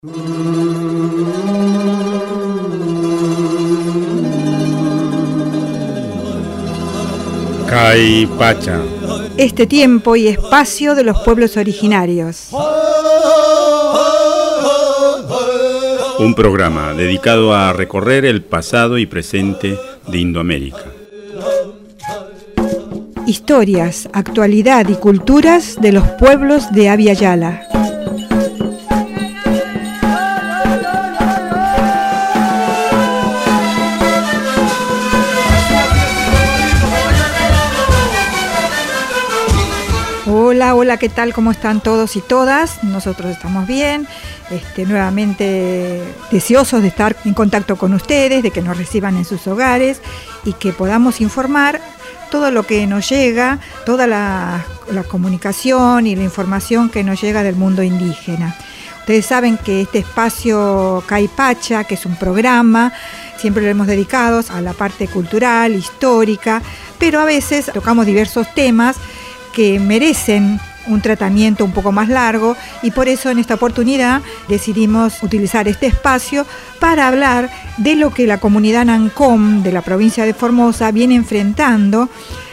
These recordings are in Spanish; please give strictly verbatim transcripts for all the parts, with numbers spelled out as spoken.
Caipacha. Este tiempo y espacio de los pueblos originarios. Un programa dedicado a recorrer el pasado y presente de Indoamérica. Historias, actualidad y culturas de los pueblos de Abya Yala. Hola, hola, ¿qué tal? ¿Cómo están todos y todas? Nosotros estamos bien, este, nuevamente deseosos de estar en contacto con ustedes, de que nos reciban en sus hogares y que podamos informar todo lo que nos llega, toda la, la comunicación y la información que nos llega del mundo indígena. Ustedes saben que este espacio Caipacha, que es un programa, siempre lo hemos dedicado a la parte cultural, histórica, pero a veces tocamos diversos temas que merecen un tratamiento un poco más largo y por eso en esta oportunidad decidimos utilizar este espacio para hablar de lo que la comunidad Nancom de la provincia de Formosa viene enfrentando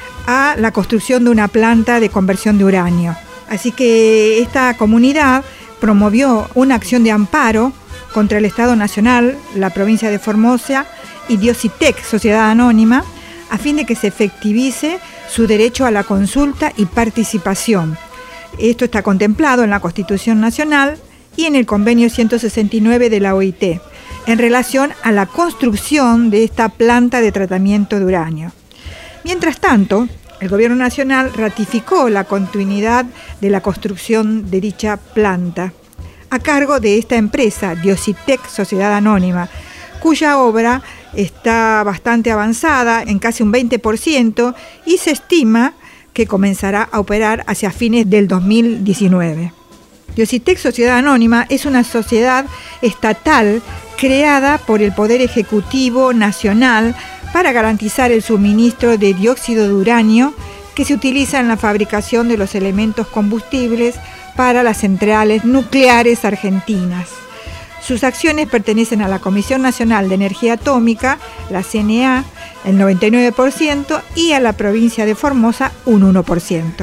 a la construcción de una planta de conversión de uranio. Así que esta comunidad promovió una acción de amparo contra el Estado Nacional, la provincia de Formosa y Diositec, Sociedad Anónima, a fin de que se efectivice su derecho a la consulta y participación. Esto está contemplado en la Constitución Nacional y en el Convenio ciento sesenta y nueve de la O I T, en relación a la construcción de esta planta de tratamiento de uranio. Mientras tanto, el Gobierno Nacional ratificó la continuidad de la construcción de dicha planta, a cargo de esta empresa, Diositec, Sociedad Anónima, cuya obra está bastante avanzada, en casi un veinte por ciento, y se estima que comenzará a operar hacia fines del dos mil diecinueve. Diositec Sociedad Anónima es una sociedad estatal creada por el Poder Ejecutivo Nacional para garantizar el suministro de dióxido de uranio que se utiliza en la fabricación de los elementos combustibles para las centrales nucleares argentinas. Sus acciones pertenecen a la Comisión Nacional de Energía Atómica, la C N A, el noventa y nueve por ciento, y a la provincia de Formosa, un uno por ciento.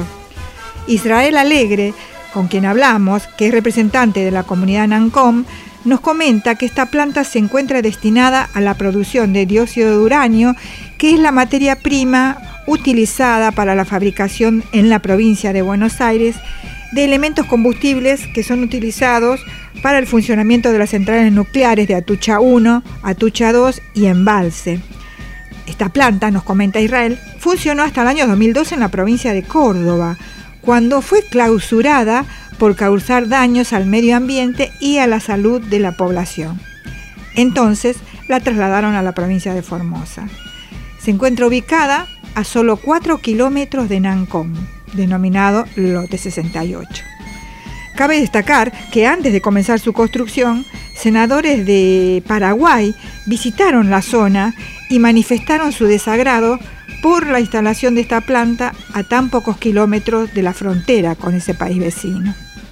Israel Alegre, con quien hablamos, que es representante de la comunidad Nancom, nos comenta que esta planta se encuentra destinada a la producción de dióxido de uranio, que es la materia prima utilizada para la fabricación en la provincia de Buenos Aires de elementos combustibles que son utilizados para el funcionamiento de las centrales nucleares de Atucha uno, Atucha dos y Embalse. Esta planta, nos comenta Israel, funcionó hasta el año dos mil doce en la provincia de Córdoba, cuando fue clausurada por causar daños al medio ambiente y a la salud de la población. Entonces la trasladaron a la provincia de Formosa. Se encuentra ubicada a solo cuatro kilómetros de Nancom, denominado Lote sesenta y ocho. Cabe destacar que antes de comenzar su construcción, senadores de Paraguay visitaron la zona y manifestaron su desagrado por la instalación de esta planta a tan pocos kilómetros de la frontera con ese país vecino.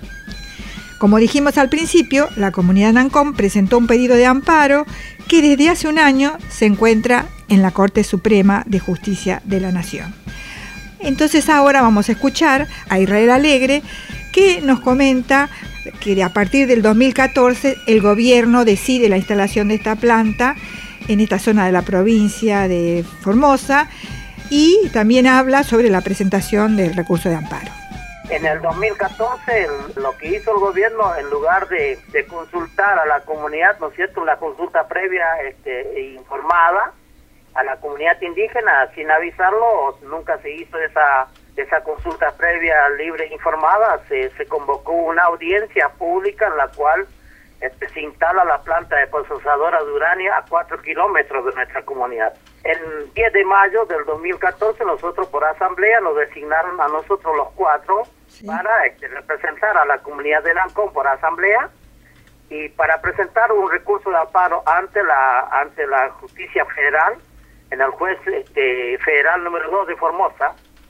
Como dijimos al principio, la comunidad Nancom presentó un pedido de amparo que desde hace un año se encuentra en la Corte Suprema de Justicia de la Nación. Entonces ahora vamos a escuchar a Israel Alegre, que nos comenta que a partir del dos mil catorce el gobierno decide la instalación de esta planta en esta zona de la provincia de Formosa y también habla sobre la presentación del recurso de amparo. En el dos mil catorce el, lo que hizo el gobierno, en lugar de, de consultar a la comunidad, ¿no es cierto?, una consulta previa este, informada a la comunidad indígena sin avisarlo, nunca se hizo esa esa consulta previa libre e informada. Se, se convocó una audiencia pública en la cual este, se instala la planta de procesadora de uranio a cuatro kilómetros de nuestra comunidad. El diez de mayo del dos mil catorce nosotros por asamblea nos designaron a nosotros los cuatro, sí, para este, representar a la comunidad de Nancom por asamblea y para presentar un recurso de amparo ante la ante la justicia federal, en el juez este, federal número dos de Formosa,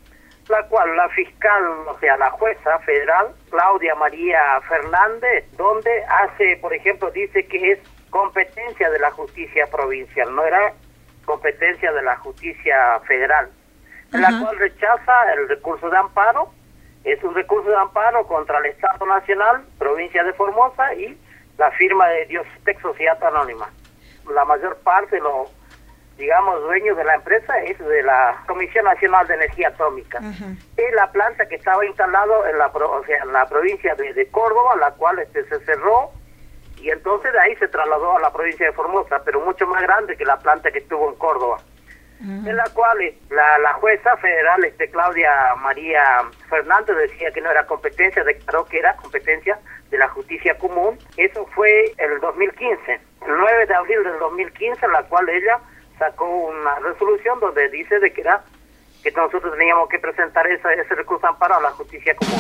la cual la fiscal, o sea, la jueza federal, Claudia María Fernández, donde hace, por ejemplo, dice que es competencia de la justicia provincial, no era competencia de la justicia federal, en la cual rechaza el recurso de amparo. Es un recurso de amparo contra el Estado Nacional, provincia de Formosa, y la firma de Diostec Sociedad Anónima. La mayor parte de los, digamos, dueños de la empresa es de la Comisión Nacional de Energía Atómica. Uh-huh. Es la planta que estaba instalada en la, o sea, en la provincia de, de Córdoba, la cual este, se cerró, y entonces de ahí se trasladó a la provincia de Formosa, pero mucho más grande que la planta que estuvo en Córdoba. Uh-huh. En la cual la, la jueza federal, este, Claudia María Fernández, decía que no era competencia, declaró que era competencia de la justicia común. Eso fue en el dos mil quince, el nueve de abril del dos mil quince, en la cual ella sacó una resolución donde dice de que era que nosotros teníamos que presentar ese, ese recurso de amparo a la justicia común.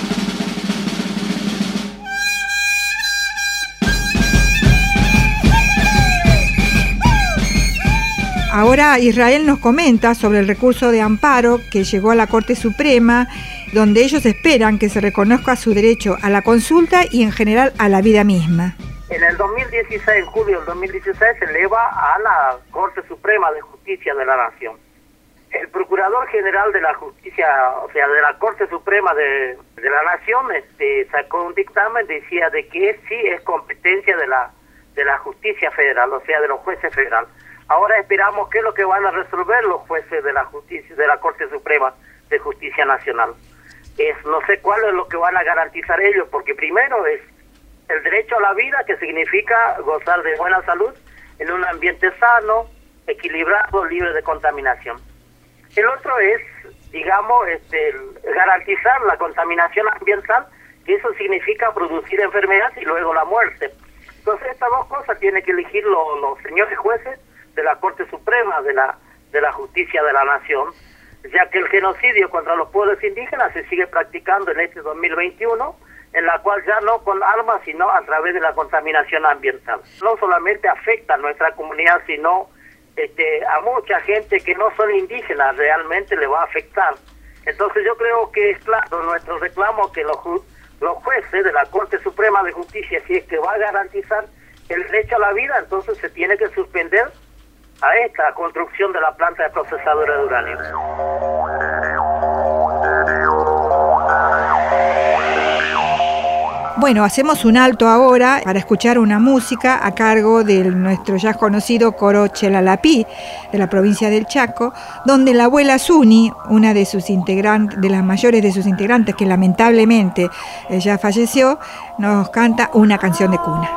Ahora Israel nos comenta sobre el recurso de amparo que llegó a la Corte Suprema, donde ellos esperan que se reconozca su derecho a la consulta y en general a la vida misma. En el dos mil dieciséis, en julio del dos mil dieciséis, se eleva a la Corte Suprema de Justicia de la Nación. El Procurador General de la Justicia, o sea, de la Corte Suprema de, de la Nación, este, sacó un dictamen, decía de que sí es competencia de la, de la Justicia Federal, o sea, de los jueces federales. Ahora esperamos qué es lo que van a resolver los jueces de la justicia, de la Corte Suprema de Justicia Nacional. Es, no sé cuál es lo que van a garantizar ellos, porque primero es el derecho a la vida, que significa gozar de buena salud en un ambiente sano, equilibrado, libre de contaminación. El otro es, digamos, este, garantizar la contaminación ambiental, que eso significa producir enfermedades y luego la muerte. Entonces estas dos cosas tienen que elegir los, los señores jueces de la Corte Suprema de la de la Justicia de la Nación, ya que el genocidio contra los pueblos indígenas se sigue practicando en este dos mil veintiuno, en la cual ya no con armas, sino a través de la contaminación ambiental. No solamente afecta a nuestra comunidad, sino este, a mucha gente que no son indígenas, realmente le va a afectar. Entonces yo creo que es claro nuestro reclamo que los, los jueces de la Corte Suprema de Justicia, si es que va a garantizar el derecho a la vida, entonces se tiene que suspender a esta construcción de la planta de procesadora de uranio. Bueno, hacemos un alto ahora para escuchar una música a cargo de nuestro ya conocido coro Chelalapí de la provincia del Chaco, donde la abuela Zuni, una de sus integrantes, de las mayores de sus integrantes, que lamentablemente ya falleció, nos canta una canción de cuna.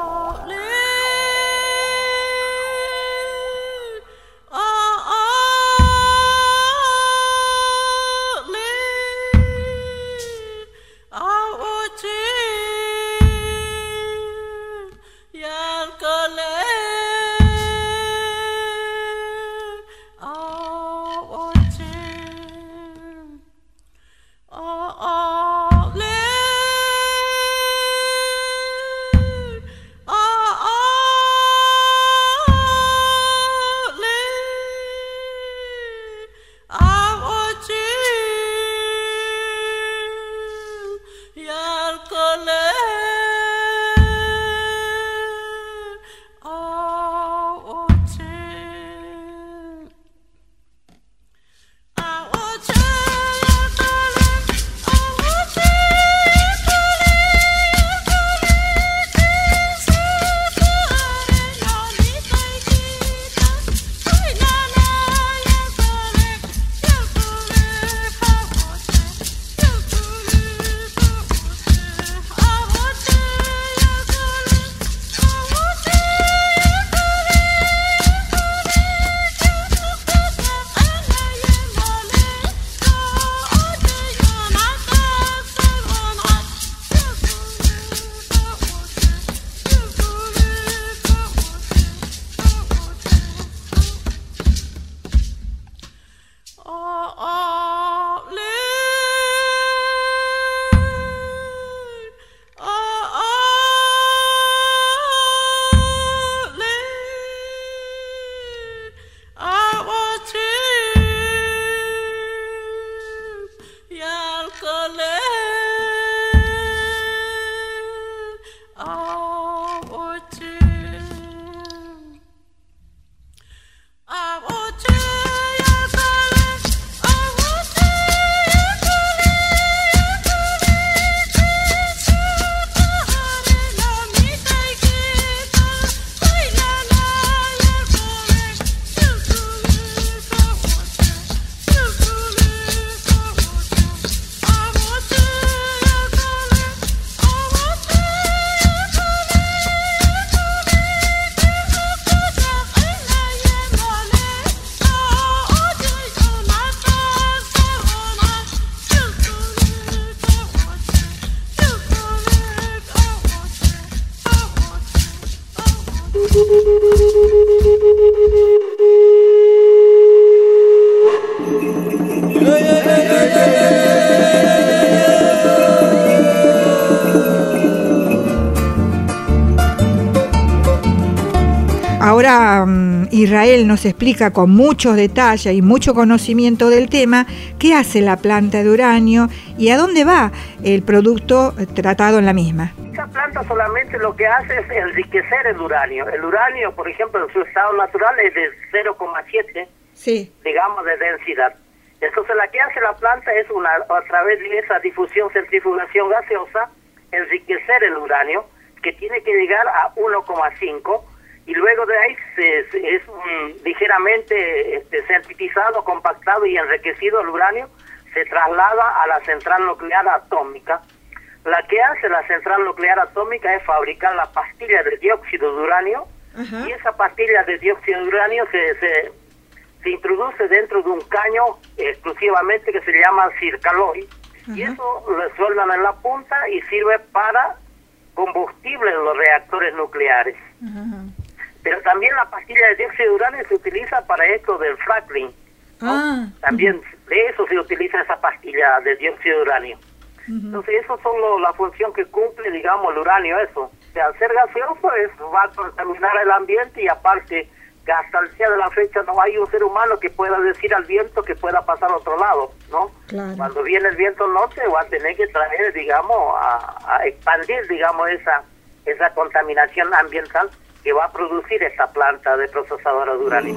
Ahora um, Israel nos explica con muchos detalles y mucho conocimiento del tema qué hace la planta de uranio y a dónde va el producto tratado en la misma. Esta planta solamente lo que hace es enriquecer el uranio. El uranio, por ejemplo, en su estado natural es de cero coma siete, sí, digamos, de densidad. Entonces, la que hace la planta es una, a través de esa difusión, centrifugación gaseosa, enriquecer el uranio, que tiene que llegar a uno coma cinco, y luego de ahí se, se, es um, ligeramente este, sintetizado, compactado y enriquecido el uranio, se traslada a la central nuclear atómica. La que hace la central nuclear atómica es fabricar la pastilla de dióxido de uranio. Ajá. Y esa pastilla de dióxido de uranio se, se, se introduce dentro de un caño exclusivamente que se llama circaloy. Ajá. Y eso lo sueldan en la punta y sirve para combustible en los reactores nucleares. Ajá. Pero también la pastilla de dióxido de uranio se utiliza para esto del fracking, ¿no? Ah. También de eso se utiliza esa pastilla de dióxido de uranio. Uh-huh. Entonces, eso son lo, la función que cumple, digamos, el uranio, eso. O sea, al ser gaseoso, es, va a contaminar el ambiente y aparte, que hasta el día de la fecha no hay un ser humano que pueda decir al viento que pueda pasar a otro lado, ¿no? Claro. Cuando viene el viento norte, va a tener que traer, digamos, a, a expandir, digamos, esa, esa contaminación ambiental que va a producir esta planta de procesadora de uranio.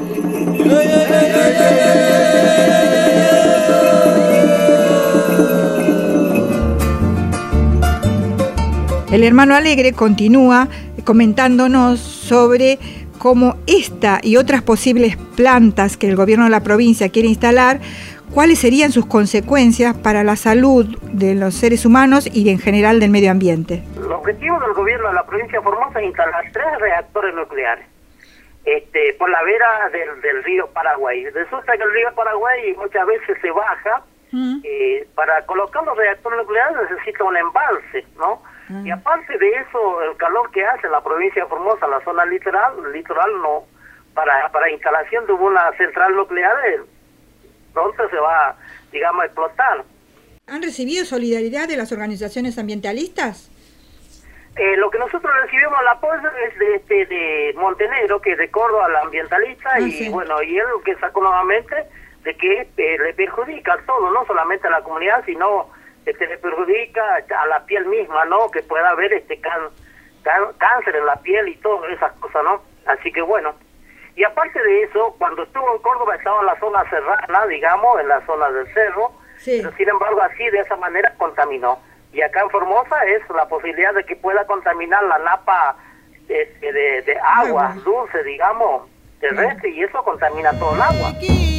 El hermano Alegre continúa comentándonos sobre cómo esta y otras posibles plantas que el gobierno de la provincia quiere instalar, cuáles serían sus consecuencias para la salud de los seres humanos y en general del medio ambiente. El objetivo del gobierno de la provincia de Formosa es instalar tres reactores nucleares este, por la vera del, del río Paraguay. Resulta que el río Paraguay muchas veces se baja. Mm. Eh, para colocar los reactores nucleares necesita un embalse, ¿no? Mm. Y aparte de eso, el calor que hace la provincia de Formosa, la zona litoral, litoral no, para, para instalación de una central nuclear, eh, pronto se va, digamos, a explotar. ¿Han recibido solidaridad de las organizaciones ambientalistas? Eh, lo que nosotros recibimos el apoyo es de, este, de Montenegro, que es de Córdoba, la ambientalista, ah, y sí. Bueno, y él lo que sacó nuevamente de que eh, le perjudica a todo, no solamente a la comunidad, sino que este, le perjudica a la piel misma, ¿no? Que pueda haber este can, can, cáncer en la piel y todas esas cosas, ¿no? Así que bueno. Y aparte de eso, cuando estuvo en Córdoba estaba en la zona serrana, digamos, en la zona del cerro, sí. Pero sin embargo así, de esa manera, contaminó. Y acá en Formosa es la posibilidad de que pueda contaminar la napa de, de, de agua bueno. dulce, digamos, terrestre, y eso contamina todo el agua.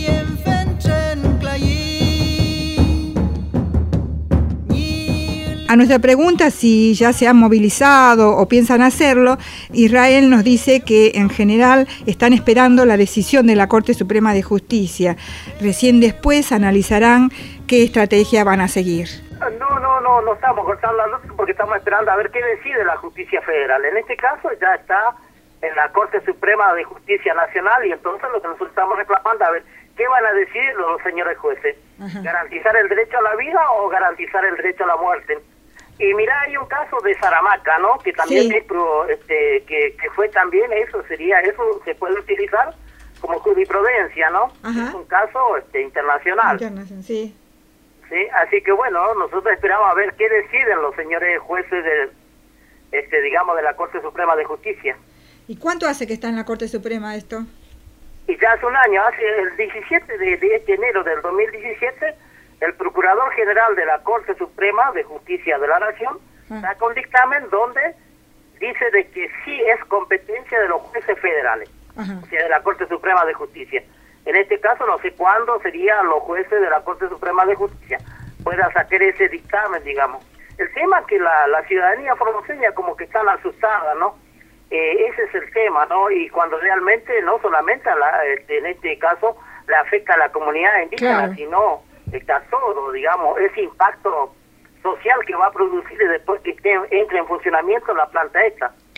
A nuestra pregunta si ya se han movilizado o piensan hacerlo, Israel nos dice que en general están esperando la decisión de la Corte Suprema de Justicia. Recién después analizarán qué estrategia van a seguir. No, no, no, no estamos cortando la luz porque estamos esperando a ver qué decide la Justicia Federal. En este caso ya está en la Corte Suprema de Justicia Nacional y entonces lo que nosotros estamos reclamando, a ver, ¿qué van a decidir los señores jueces? Ajá. ¿Garantizar el derecho a la vida o garantizar el derecho a la muerte? Y mira, hay un caso de Saramaca, ¿no? Que también sí. es, este, que, que fue también, eso sería, eso se puede utilizar como jurisprudencia, ¿no? Ajá. Es un caso este, internacional. Internacional, sí. Sí, así que bueno, nosotros esperamos a ver qué deciden los señores jueces de, este, digamos, de la Corte Suprema de Justicia. ¿Y cuánto hace que está en la Corte Suprema esto? Y ya hace un año, hace el diecisiete de, de este enero del dos mil diecisiete, el Procurador General de la Corte Suprema de Justicia de la Nación ah. saca un dictamen donde dice de que sí es competencia de los jueces federales, Ajá. o sea, de la Corte Suprema de Justicia. En este caso, no sé cuándo serían los jueces de la Corte Suprema de Justicia puedan sacar ese dictamen, digamos. El tema es que la, la ciudadanía formoseña como que están asustada, ¿no? Eh, ese es el tema, ¿no? Y cuando realmente no solamente a la, este, en este caso le afecta a la comunidad indígena, claro. sino está todo, digamos, ese impacto social que va a producir después que esté, entre en funcionamiento la planta esta.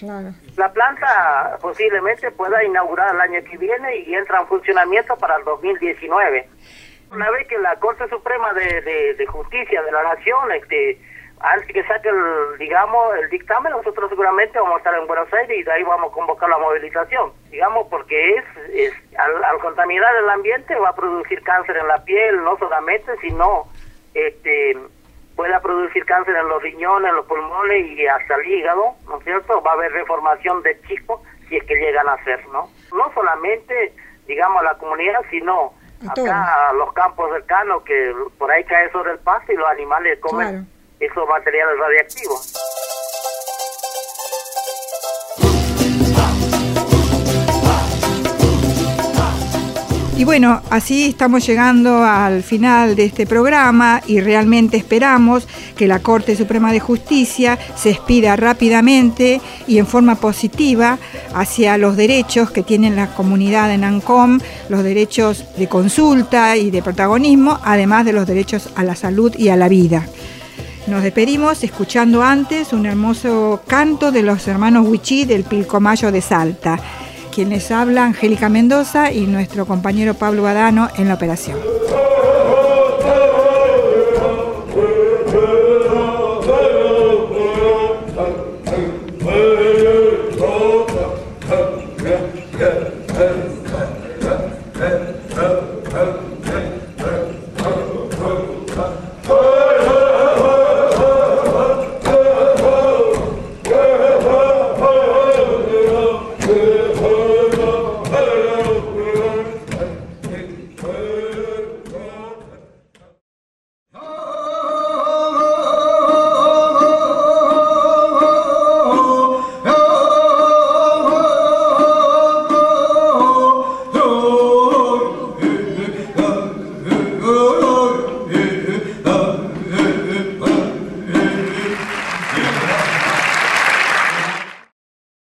Claro. La planta posiblemente pueda inaugurar el año que viene y entra en funcionamiento para el dos mil diecinueve. Una vez que la Corte Suprema de, de, de Justicia de la Nación, este, antes que saque el, digamos, el dictamen, nosotros seguramente vamos a estar en Buenos Aires y de ahí vamos a convocar la movilización, digamos, porque es, es al, al contaminar el ambiente va a producir cáncer en la piel, no solamente, sino este pueda producir cáncer en los riñones, en los pulmones y hasta el hígado, ¿no es cierto? Va a haber reformación de chicos si es que llegan a ser, ¿no? No solamente, digamos, a la comunidad, sino acá a los campos cercanos que por ahí cae sobre el pasto y los animales comen claro. esos materiales radiactivos. Y bueno, así estamos llegando al final de este programa y realmente esperamos que la Corte Suprema de Justicia se expida rápidamente y en forma positiva hacia los derechos que tiene la comunidad en ANCOM, los derechos de consulta y de protagonismo, además de los derechos a la salud y a la vida. Nos despedimos escuchando antes un hermoso canto de los hermanos Huichí del Pilcomayo de Salta. Quien les habla, Angélica Mendoza, y nuestro compañero Pablo Badano en la operación.